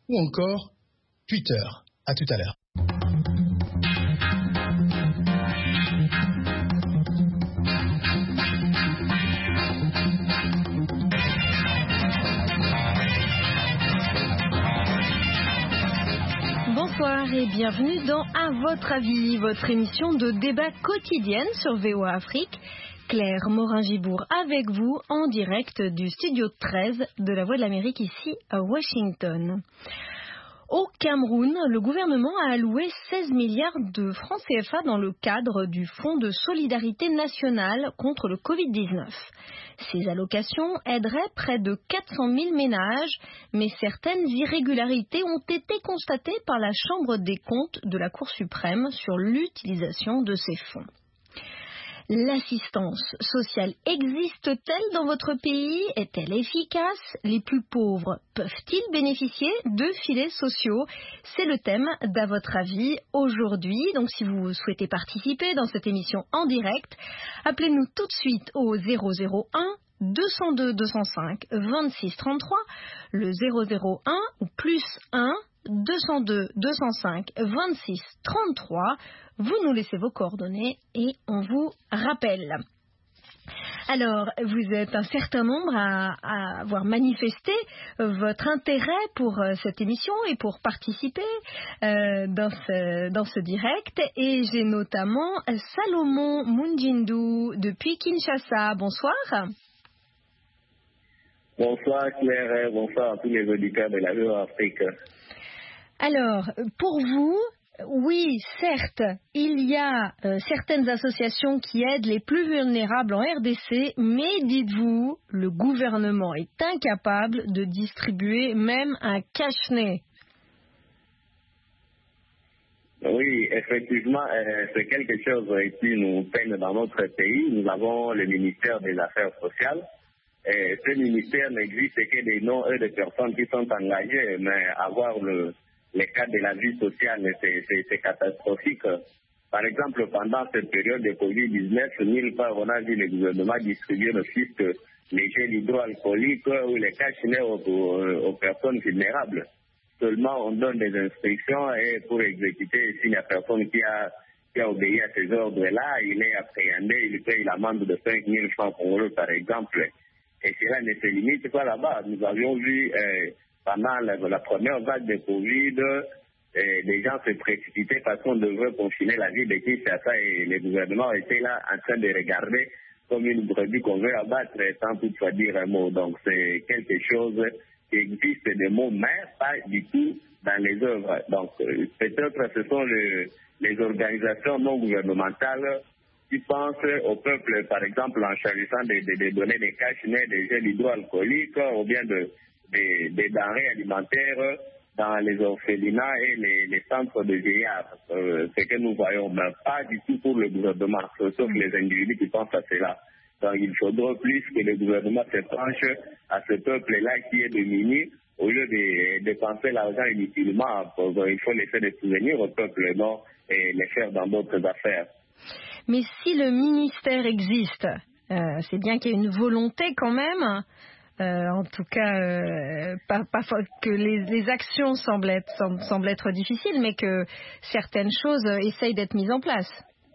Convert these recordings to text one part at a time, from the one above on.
ou encore Twitter. À tout à l'heure. Bonsoir et bienvenue dans À votre avis, votre émission de débat quotidienne sur VOA Afrique. Claire Morin-Gibour avec vous en direct du studio 13 de la Voix de l'Amérique ici à Washington. Au Cameroun, le gouvernement a alloué 16 milliards de francs CFA dans le cadre du Fonds de solidarité nationale contre le Covid-19. Ces allocations aideraient près de 400 000 ménages, mais certaines irrégularités ont été constatées par la Chambre des comptes de la Cour suprême sur l'utilisation de ces fonds. L'assistance sociale existe-t-elle dans votre pays? Est-elle efficace? Les plus pauvres peuvent-ils bénéficier de filets sociaux? C'est le thème d'À votre avis aujourd'hui. Donc si vous souhaitez participer dans cette émission en direct, appelez-nous tout de suite au 001 202 205 26 33, le 001 ou plus 1 202 205 26 33. Vous nous laissez vos coordonnées et on vous rappelle. Alors, vous êtes un certain nombre à avoir manifesté votre intérêt pour cette émission et pour participer dans ce direct. Et j'ai notamment Salomon Munjindu depuis Kinshasa. Bonsoir. Bonsoir Claire, bonsoir à tous les auditeurs de la VOA Afrique. Alors, pour vous, oui, certes, il y a certaines associations qui aident les plus vulnérables en RDC, mais dites-vous, le gouvernement est incapable de distribuer même un cache-nez. Oui, effectivement, c'est quelque chose qui nous peine dans notre pays. Nous avons le ministère des Affaires sociales. Et ce ministère n'existe que des noms de personnes qui sont engagées, mais avoir les cas de la vie sociale, c'est catastrophique. Par exemple, pendant cette période de Covid-19, nulle part on a vu le gouvernement distribuer le fisc, les gels hydroalcooliques ou les cache-nez aux personnes vulnérables. Seulement, on donne des instructions et pour exécuter, si la personne qui a obéi à ces ordres-là, il est appréhendé, il paye l'amende de 5 000 francs congolais, par exemple. Et cela ne se limite pas là-bas. Nous avions vu pendant la première vague de Covid, les gens se précipitaient parce qu'on devait confiner la ville de Kinshasa et le gouvernement était là en train de regarder comme une brebis qu'on veut abattre sans toutefois dire un mot. Donc c'est quelque chose qui existe des mots, mais pas du tout dans les œuvres. Donc peut-être ce sont les organisations non gouvernementales qui pensent au peuple, par exemple, en choisissant de donner des cache-nez, des gels hydroalcooliques ou bien des denrées alimentaires dans les orphelinats et les centres de vieillards. Ce que nous voyons, mais pas du tout pour le gouvernement, sauf les individus qui pensent à cela. Donc il faudra plus que le gouvernement se penche à ce peuple-là qui est démuni, au lieu de dépenser l'argent inutilement. Il faut laisser des souvenirs au peuple, non, et les faire dans d'autres affaires. Mais si le ministère existe, c'est bien qu'il y ait une volonté quand même, en tout cas, pas que les actions semblent être difficiles, mais que certaines choses essayent d'être mises en place.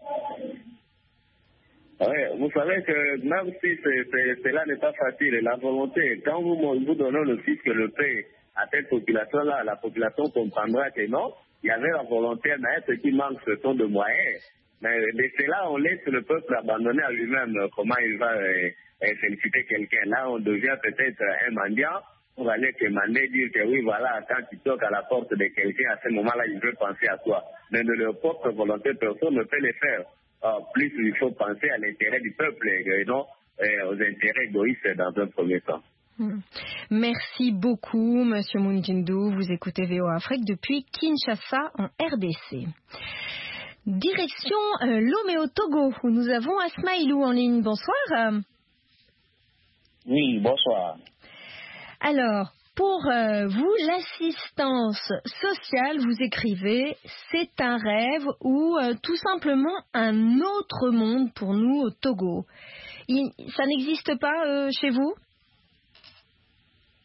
Oui, vous savez que même si cela n'est pas facile, la volonté, quand vous donnez le fisc le paie à cette population-là, la population comprendra que non, il y avait la volonté, mais ce qui manque, ce sont de moyens. Mais de cela, on laisse le peuple abandonné à lui-même comment il va féliciter quelqu'un. Là, on devient peut-être un mendiant pour aller demander, dire que oui, voilà, quand tu toques à la porte de quelqu'un, à ce moment-là, il veut penser à toi. Mais de leur propre volonté, personne ne peut le faire. Plus il faut penser à l'intérêt du peuple et non aux intérêts égoïstes dans un premier temps. Merci beaucoup, Monsieur Munjindu. Vous écoutez VOA Afrique depuis Kinshasa, en RDC. Direction Lomé au Togo, où nous avons Asmaïlou en ligne. Bonsoir. Oui, bonsoir. Alors, pour vous, l'assistance sociale, vous écrivez, c'est un rêve ou tout simplement un autre monde pour nous au Togo. Ça n'existe pas chez vous ?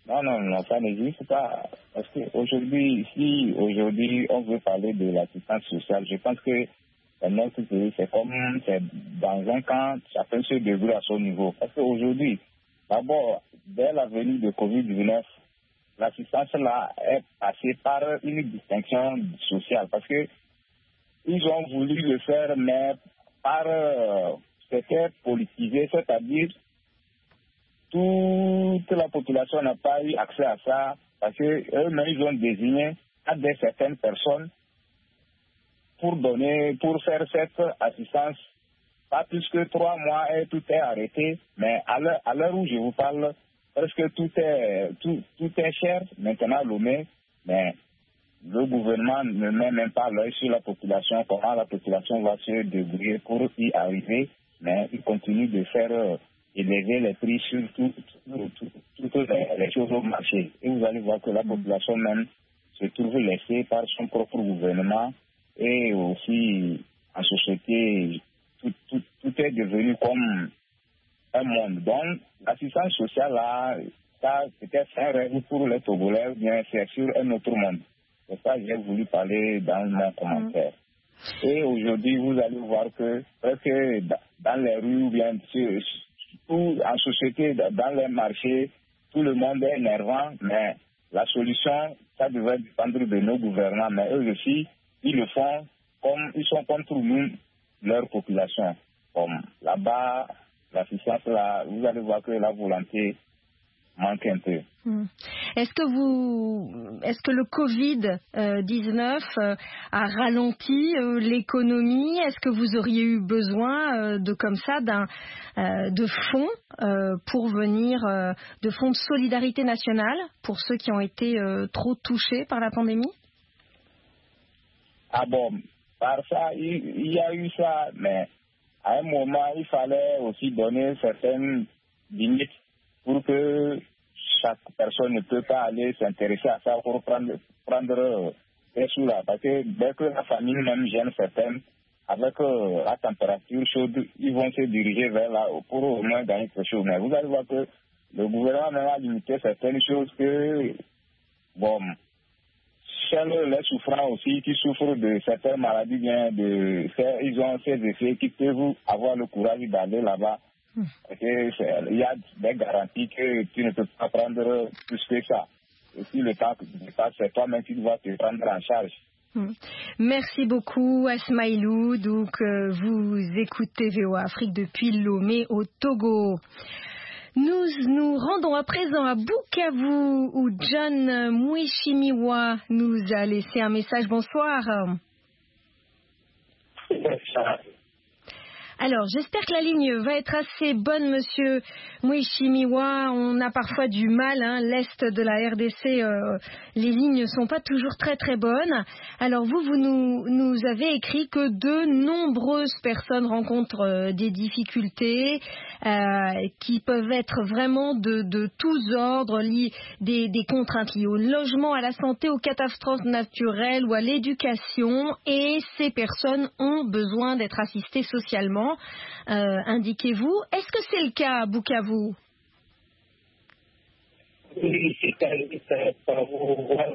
Non, ça n'existe pas. Parce qu'aujourd'hui, si aujourd'hui on veut parler de l'assistance sociale, je pense que dans notre pays, c'est dans un camp, chacun se débrouille à son niveau. Parce qu'aujourd'hui, d'abord, dès la venue de Covid-19, l'assistance là est passée par une distinction sociale. Parce que ils ont voulu le faire, mais c'était politisé, c'est-à-dire toute la population n'a pas eu accès à ça parce qu'eux-mêmes, ils ont désigné à certaines personnes pour faire cette assistance, pas plus que 3 mois et tout est arrêté. Mais à l'heure où je vous parle, presque tout est cher maintenant Lomé, mais le gouvernement ne met même pas l'œil sur la population, comment la population va se débrouiller pour y arriver, mais il continue de faire élever les prix sur toutes les choses au marché. Et vous allez voir que la population même se trouve laissée par son propre gouvernement et aussi en société, tout est devenu comme un monde. Donc, l'assistance sociale, là, ça, peut-être un rêve pour les Togolais, bien c'est sur un autre monde. C'est ça que j'ai voulu parler dans mon commentaire. Et aujourd'hui, vous allez voir que presque dans les rues ou bien en société, dans les marchés, tout le monde est énervant, mais la solution, ça devrait dépendre de nos gouvernants. Mais eux aussi, ils le font comme ils sont contre nous, leur population. Comme là-bas, l'assistance, là, vous allez voir que la volonté manque un peu. Est-ce que le Covid-19 a ralenti l'économie? Est-ce que vous auriez eu besoin de fonds pour venir, de fonds de solidarité nationale pour ceux qui ont été trop touchés par la pandémie? Ah bon, par ça, il y a eu ça, mais à un moment, il fallait aussi donner certaines limites pour que chaque personne ne peut pas aller s'intéresser à ça pour prendre des sous là. Parce que dès que la famille même gêne certaines, avec la température chaude, ils vont se diriger vers là pour au moins gagner quelque chose. Mais vous allez voir que le gouvernement même a limité certaines choses que, bon, chez les souffrants aussi, qui souffrent de certaines maladies, ils ont ces effets qui peuvent avoir le courage d'aller là-bas. Il y a des garanties que tu ne peux pas prendre plus que ça. Et si le temps passe, c'est toi-même qui dois te prendre en charge. Merci beaucoup Asmaïlou. Donc vous écoutez VOA Afrique depuis Lomé au Togo. Nous nous rendons à présent à Bukavu où John Mwishimiwa nous a laissé un message. Bonsoir. Alors, j'espère que la ligne va être assez bonne, monsieur Mwishimiwa. On a parfois du mal, l'Est de la RDC, les lignes ne sont pas toujours très très bonnes. Alors vous nous avez écrit que de nombreuses personnes rencontrent des difficultés qui peuvent être vraiment de tous ordres, des contraintes liées au logement, à la santé, aux catastrophes naturelles ou à l'éducation. Et ces personnes ont besoin d'être assistées socialement. Indiquez-vous, est-ce que c'est le cas à Bukavu? Oui, c'est pour voir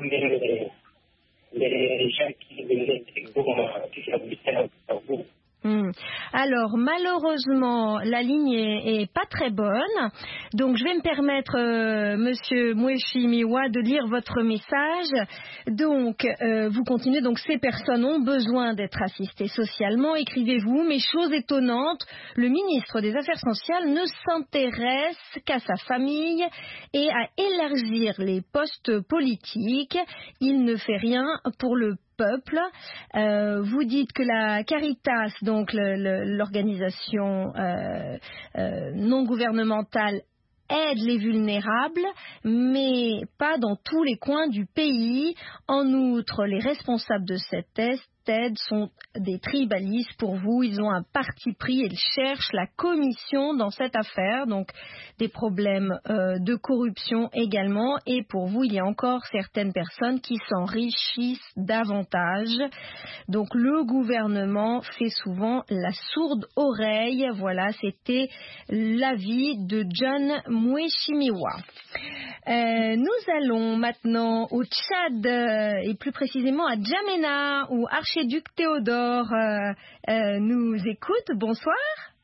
les gens qui venaient qui habitaient à Bukavu. Alors malheureusement la ligne est pas très bonne, donc je vais me permettre monsieur Mwishimiwa de lire votre message. Donc vous continuez, donc ces personnes ont besoin d'être assistées socialement, écrivez-vous, mais chose étonnante, le ministre des Affaires sociales ne s'intéresse qu'à sa famille et à élargir les postes politiques, il ne fait rien pour le peuple. Vous dites que la Caritas, donc l'organisation non gouvernementale, aide les vulnérables, mais pas dans tous les coins du pays. En outre, les responsables de cette aides sont des tribalistes pour vous. Ils ont un parti pris, ils cherchent la commission dans cette affaire, donc des problèmes de corruption également. Et pour vous, il y a encore certaines personnes qui s'enrichissent davantage. Donc le gouvernement fait souvent la sourde oreille. Voilà, c'était l'avis de John Mouechimiwa. Nous allons maintenant au Tchad et plus précisément à Djamena où Archiduc Théodore nous écoute. Bonsoir.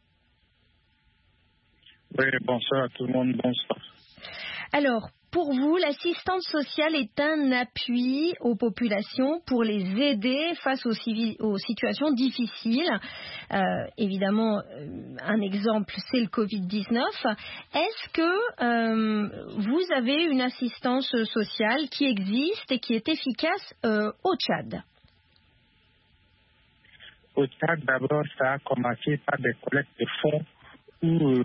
Oui, bonsoir à tout le monde, bonsoir. Alors, pour vous, l'assistance sociale est un appui aux populations pour les aider face aux situations difficiles. Évidemment, un exemple, c'est le Covid-19. Est-ce que vous avez une assistance sociale qui existe et qui est efficace au Tchad? Au Tchad, d'abord, ça a commencé par des collectes de fonds où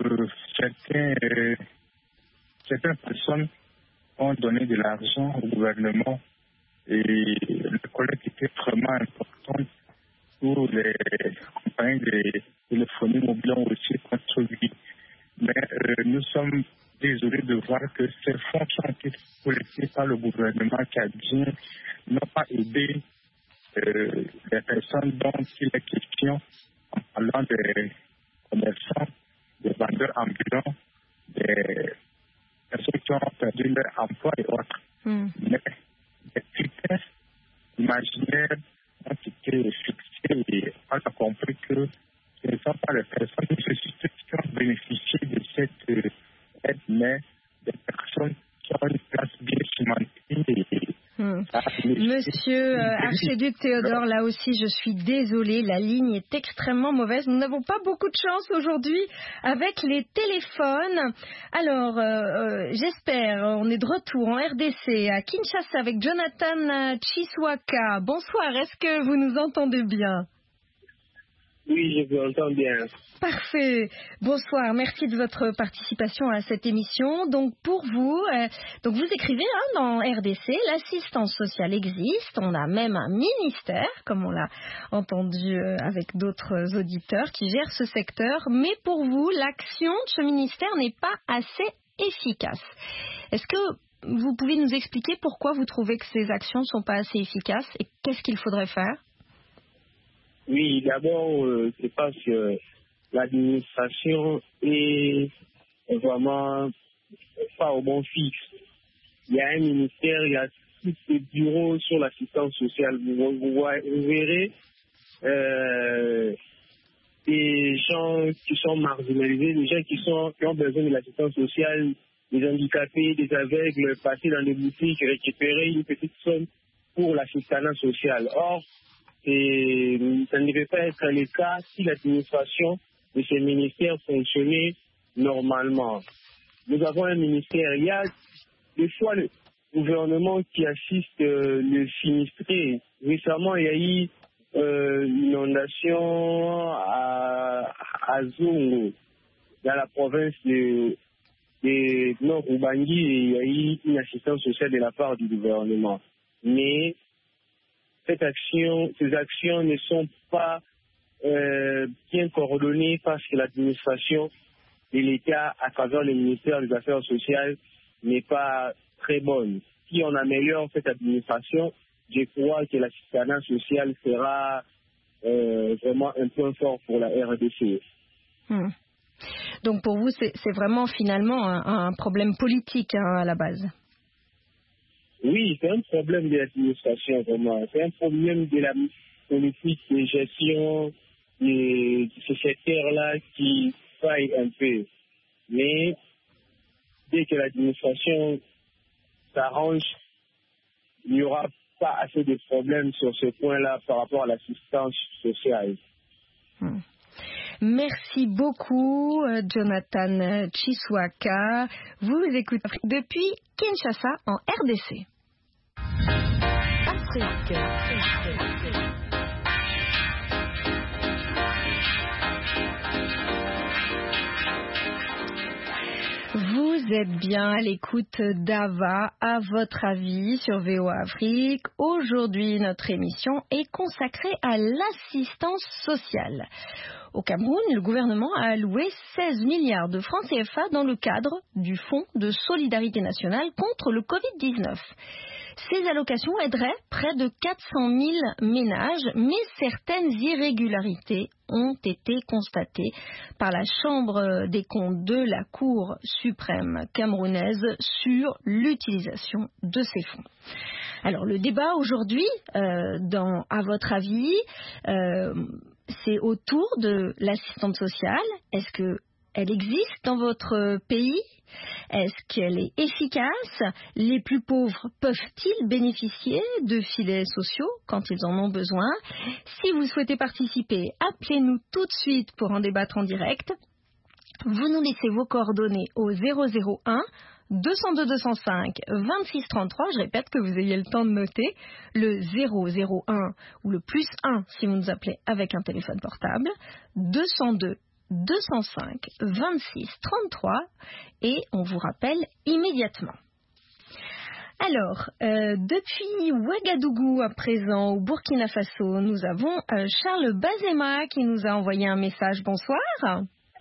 certaines personnes ont donné de l'argent au gouvernement et la collecte était vraiment importante pour les compagnies de téléphonie mobile ont aussi contribué. Mais nous sommes désolés de voir que ces fonds qui ont été collectés par le gouvernement tchadien n'ont pas aidé les personnes dont il est question en parlant des commerçants, des vendeurs ambulants, des personnes qui ont perdu leur emploi et autres. Mais les critères imaginaires ont été fixés et on a compris que ce ne sont pas les personnes nécessitées qui ont bénéficié de cette aide, mais des personnes qui ont une place bien cimentée. Monsieur Archiduc Théodore, là aussi je suis désolée, la ligne est extrêmement mauvaise. Nous n'avons pas beaucoup de chance aujourd'hui avec les téléphones. Alors, j'espère, on est de retour en RDC à Kinshasa avec Jonathan Chiswaka. Bonsoir, est-ce que vous nous entendez bien? Oui, je vous entends bien. Parfait. Bonsoir. Merci de votre participation à cette émission. Donc pour vous, donc vous écrivez dans RDC, l'assistance sociale existe. On a même un ministère, comme on l'a entendu avec d'autres auditeurs, qui gère ce secteur. Mais pour vous, l'action de ce ministère n'est pas assez efficace. Est-ce que vous pouvez nous expliquer pourquoi vous trouvez que ces actions ne sont pas assez efficaces et qu'est-ce qu'il faudrait faire? Oui, d'abord, c'est parce que l'administration est vraiment pas au bon fixe. Il y a un ministère, il y a tous ces bureaux sur l'assistance sociale. Vous verrez des gens qui sont marginalisés, des gens qui ont besoin de l'assistance sociale, des handicapés, des aveugles, passer dans les boutiques, récupérer une petite somme pour l'assistance sociale. Or, ça ne devait pas être le cas si l'administration de ces ministères fonctionnait normalement. Nous avons un ministère. Il y a des fois le gouvernement qui assiste le sinistré. Récemment, il y a eu une inondation à Zongo, dans la province de Nord-Ubangi, et il y a eu une assistance sociale de la part du gouvernement. Mais ces actions ne sont pas bien coordonnées parce que l'administration de l'État à travers le ministère des Affaires sociales n'est pas très bonne. Si on améliore cette administration, je crois que l'assistance sociale sera vraiment un point fort pour la RDC. Donc pour vous, c'est vraiment finalement un problème politique à la base. Oui, c'est un problème de l'administration, vraiment. C'est un problème de la politique de gestion de ce secteur-là qui faille un peu. Mais dès que l'administration s'arrange, il n'y aura pas assez de problèmes sur ce point-là par rapport à l'assistance sociale. Merci beaucoup, Jonathan Chiswaka. Vous écoutez depuis Kinshasa en RDC. Afrique. Vous Vous êtes bien à l'écoute d'Ava, à votre avis, sur VOA Afrique. Aujourd'hui, notre émission est consacrée à l'assistance sociale. Au Cameroun, le gouvernement a alloué 16 milliards de francs CFA dans le cadre du Fonds de solidarité nationale contre le Covid-19. Ces allocations aideraient près de 400 000 ménages, mais certaines irrégularités ont été constatées par la Chambre des comptes de la Cour suprême camerounaise sur l'utilisation de ces fonds. Alors le débat aujourd'hui, à votre avis, c'est autour de l'assistante sociale. Est-ce qu'elle existe dans votre pays ? Est-ce qu'elle est efficace ? Les plus pauvres peuvent-ils bénéficier de filets sociaux quand ils en ont besoin ? Si vous souhaitez participer, appelez-nous tout de suite pour en débattre en direct. Vous nous laissez vos coordonnées au 001 202 205 26 33. Je répète que vous ayez le temps de noter le 001 ou le plus 1 si vous nous appelez avec un téléphone portable, 202 205 26 33 et on vous rappelle immédiatement. Alors, depuis Ouagadougou à présent, au Burkina Faso, nous avons Charles Bazema qui nous a envoyé un message. Bonsoir.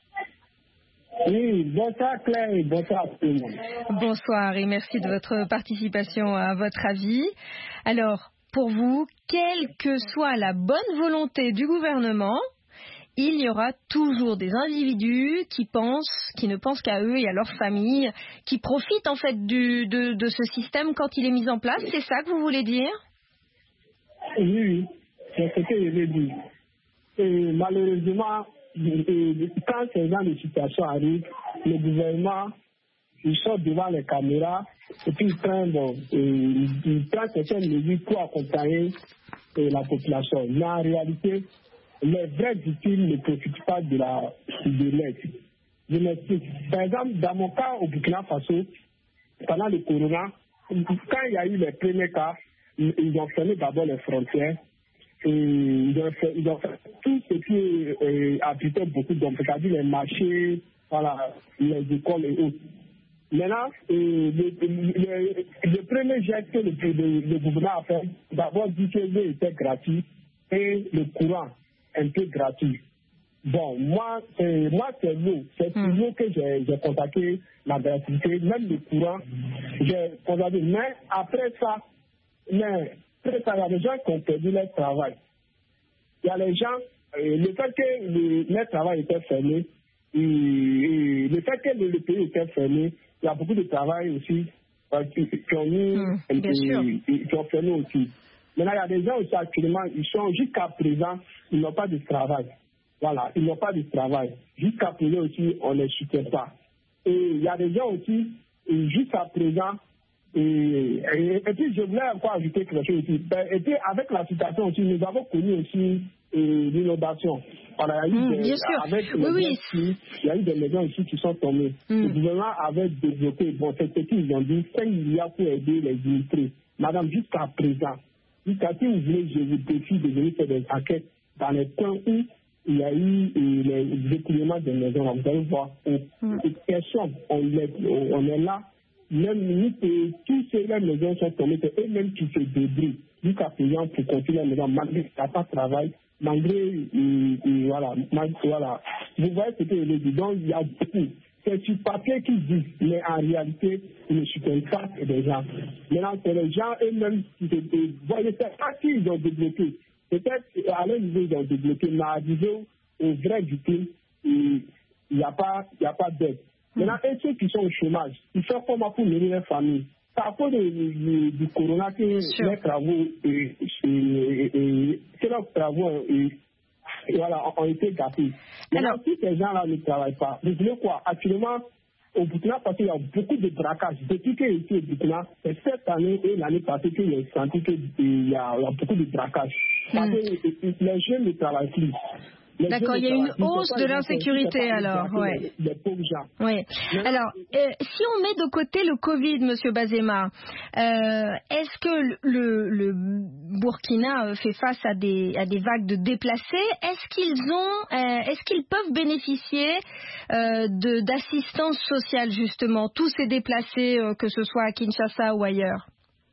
Oui, bonsoir Claire et bonsoir tout le monde. Bonsoir et merci de votre participation à votre avis. Alors, pour vous, quelle que soit la bonne volonté du gouvernement, il y aura toujours des individus qui ne pensent qu'à eux et à leur famille, qui profitent en fait de ce système quand il est mis en place. C'est ça que vous voulez dire ? Oui, c'est ce que je veux dire. Et malheureusement, quand ces genre de situation arrive, le gouvernement, il sort devant les caméras et puis il prend certaines mesures pour accompagner la population. Mais en réalité, les vraies victimes ne profitent pas de l'aide. Je m'explique. Par exemple, dans mon cas au Burkina Faso, pendant le corona, quand il y a eu les premiers cas, ils ont fermé d'abord les frontières. Et ils ont fait tout ce qui habitait beaucoup d'hommes, c'est-à-dire les marchés, voilà, les écoles et autres. Maintenant, le premier geste que le gouvernement a fait, d'abord dit que l'eau était gratuit et le courant un peu gratuit. Bon, moi c'est l'eau. C'est pour l'eau que j'ai contacté la gratuité, même le courant, j'ai contacté. Mais après ça, il y a des gens qui ont perdu leur travail. Il y a les gens, le fait que leur travail était fermé, le fait que le pays était fermé, il y a beaucoup de travail aussi qui ont fermé aussi. Maintenant, il y a des gens aussi actuellement, ils sont jusqu'à présent, ils n'ont pas de travail. Voilà, ils n'ont pas de travail. Jusqu'à présent aussi, on ne les soutient pas. Et il y a des gens aussi, jusqu'à présent, et puis je voulais encore ajouter quelque chose aussi. Et puis avec la situation aussi, nous avons connu aussi l'inondation. Voilà, il y a eu bien sûr. Il y a eu des maisons ici qui sont tombées. Le gouvernement avait développé, bon, c'est ce qu'ils ont dit, 5 milliards pour aider les illettrés. Madame, jusqu'à présent, si vous voulez, je vous défie de venir faire des enquêtes dans les coins où il y a eu les écoulements des maisons. Là, vous allez voir, personne, on est là, même tous ces maisons sont tombées, c'est eux-mêmes qui se débrouillent jusqu'à présent pour continuer la maison, malgré qu'il n'y a pas de travail, malgré, voilà. Vous voyez ce que je veux dire, donc il y a beaucoup. C'est sur papier qu'ils disent, mais en réalité, ils ne soutiennent pas les gens. Maintenant, c'est les gens eux-mêmes qui se débrouillent. Je ne sais pas s'ils ont débloqué. Peut-être à leur niveau, ils ont débloqué, mais à niveau aux vrais victimes, il n'y a pas d'aide. Maintenant, et ceux qui sont au chômage, ils font comment pour nourrir leur famille? C'est à cause du corona que leurs travaux ont été gâtés. Maintenant, si ces gens-là ne travaillent pas, vous voulez quoi? Actuellement, au Burkina Faso, il y a beaucoup de braquages. Depuis que je suis au Burkina, c'est cette année et l'année passée que j'ai senti qu'il y a beaucoup de braquages. Parce que les jeunes ne travaillent plus. D'accord, il y a une hausse de l'insécurité alors. Ouais. Les pauvres gens. Oui. Alors, si on met de côté le Covid, Monsieur Bazema, est-ce que le Burkina fait face à des vagues de déplacés. Est-ce qu'ils peuvent bénéficier d'assistance sociale, justement, tous ces déplacés, que ce soit à Kinshasa ou ailleurs?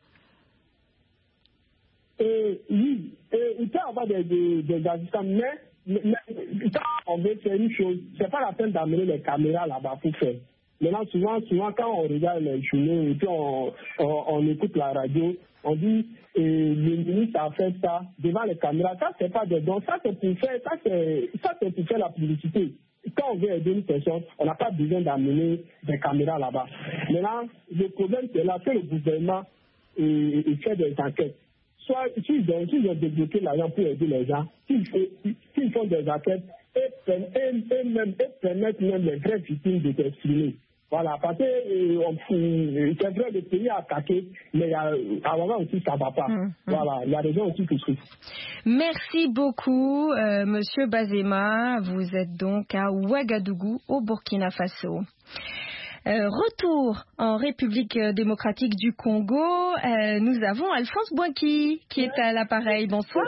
Oui, il peut y avoir des assistants, mais quand on veut faire une chose, c'est pas la peine d'amener les caméras là-bas pour faire. Maintenant, souvent quand on regarde les journaux et puis on écoute la radio, on dit le ministre a fait ça devant les caméras. Ça, c'est pas des dons, ça c'est pour faire la publicité. Quand on veut aider une personne, on n'a pas besoin d'amener des caméras là-bas. Maintenant, le problème c'est là que le gouvernement fait des enquêtes. Soit s'ils ont débloqué l'argent pour aider les gens, s'ils font des enquêtes et permettent même les vraies victimes de s'exprimer. Voilà, parce que c'est vrai, le pays a attaqué, mais à un moment aussi, ça ne va pas. Voilà, il y a des gens aussi qui souffrent. Merci beaucoup, Monsieur Bazema. Vous êtes donc à Ouagadougou, au Burkina Faso. Retour en République démocratique du Congo. Nous avons Alphonse Boinki qui est à l'appareil. Bonsoir.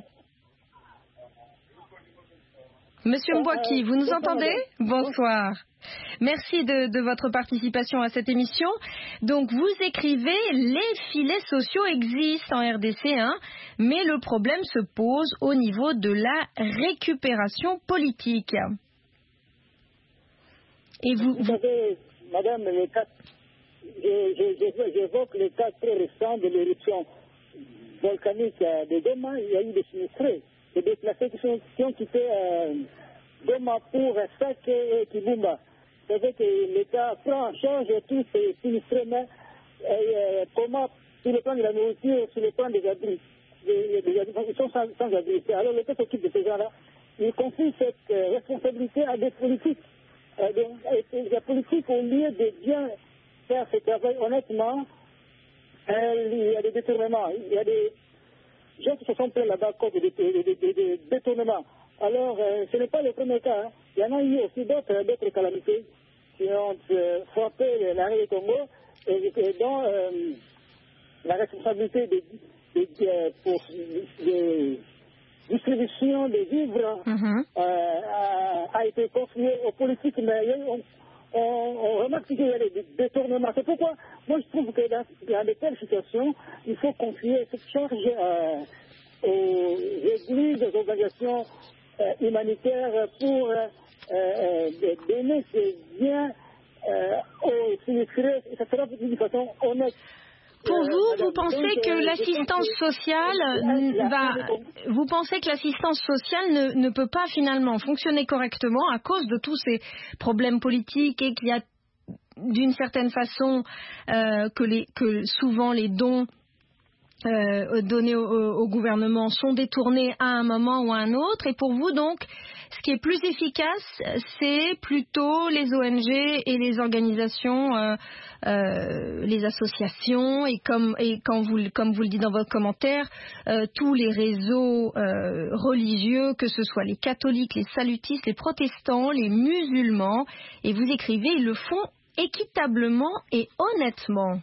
Monsieur Mbouaki, vous nous entendez? Bonsoir. Merci de votre participation à cette émission. Donc, vous écrivez « Les filets sociaux existent en RDC, mais le problème se pose au niveau de la récupération politique. » Et vous savez, Madame, j'évoque le cas très récent de l'éruption volcanique de Goma. Il y a eu des sinistrés, des déplacés qui ont quitté Goma pour Sake et Kibumba. C'est vrai que l'État prend en charge tous ces sinistrés, mais comment, sur le plan de la nourriture, sur le plan des abris, ils sont sans abri. Alors l'État s'occupe de ces gens-là. Il confie cette responsabilité à des politiques. Les politiques, au lieu de bien faire ce travail honnêtement, il y a des détournements. Il y a des gens qui se sont plaints là-bas comme des détournements. Alors, ce n'est pas le premier cas. Il y en a eu aussi d'autres calamités qui ont frappé l'arrêt du Congo et dont la responsabilité de distribution des vivres a été confiée aux politiques, mais on remarque qu'il y a des détournements. C'est pourquoi moi je trouve que dans de telles situations, il faut confier cette charge aux églises, aux organisations humanitaires pour donner ces biens aux sinistrés. Ça sera d'une façon honnête. Pour vous, vous pensez que l'assistance sociale vous pensez que l'assistance sociale ne peut pas finalement fonctionner correctement à cause de tous ces problèmes politiques et qu'il y a d'une certaine façon que souvent les dons donnés au gouvernement sont détournés à un moment ou à un autre, et pour vous donc ce qui est plus efficace c'est plutôt les ONG et les organisations, les associations et comme vous le dites dans votre commentaire, tous les réseaux religieux, que ce soit les catholiques, les salutistes, les protestants, les musulmans, et vous écrivez ils le font équitablement et honnêtement.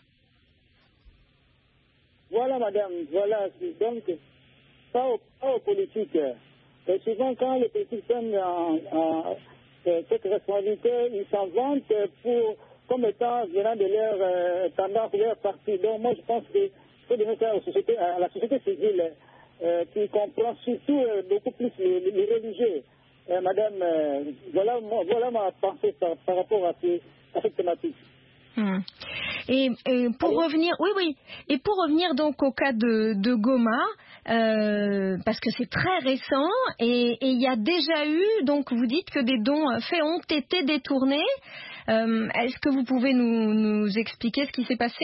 Voilà, madame, voilà. Donc, pas aux politiques. Et souvent, quand les politiques prennent cette responsabilité, ils s'en vantent comme étant venant de leur tendance, de leur parti. Donc, moi, je pense qu'il faut donner ça à la société civile, qui comprend surtout beaucoup plus les religieux. Madame, voilà ma pensée par rapport à cette thématique. Et pour revenir, et pour revenir donc au cas de Goma, parce que c'est très récent et il y a déjà eu, donc vous dites que des dons faits ont été détournés. Est-ce que vous pouvez nous expliquer ce qui s'est passé?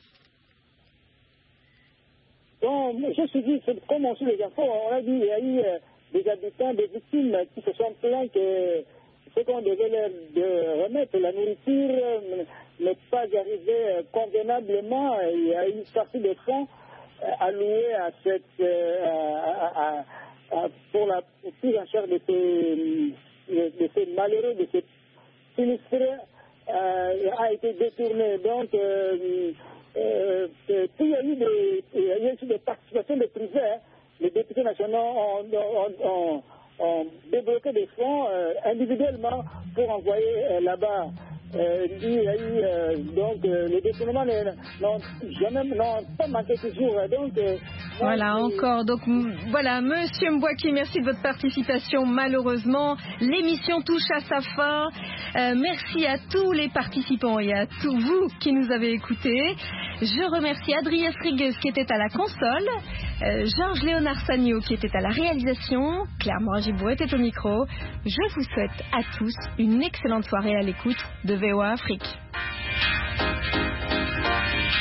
Bon, je suis dit, comme on suit les infos, on a dit il y a eu des habitants, des victimes qui se sont plaints que ce qu'on devait leur remettre, la nourriture, n'est pas arrivé convenablement. Il y a une partie des fonds alloués à pour la prise en charge de ces malheureux, de ces sinistrés, a été détournée. Donc, il y a eu des participations de privés, hein. Les députés nationaux ont débloqué des fonds individuellement pour envoyer là-bas. Il y a eu donc les détournements n'ont pas manqué toujours. Donc voilà encore. Donc voilà, Monsieur Mbouaki, merci de votre participation. Malheureusement, l'émission touche à sa fin. Merci à tous les participants et à tous vous qui nous avez écoutés. Je remercie Adrien Striguez qui était à la console, Georges Léonard Sagno qui était à la réalisation, Claire Moragibou était au micro. Je vous souhaite à tous une excellente soirée à l'écoute de VOA Afrique.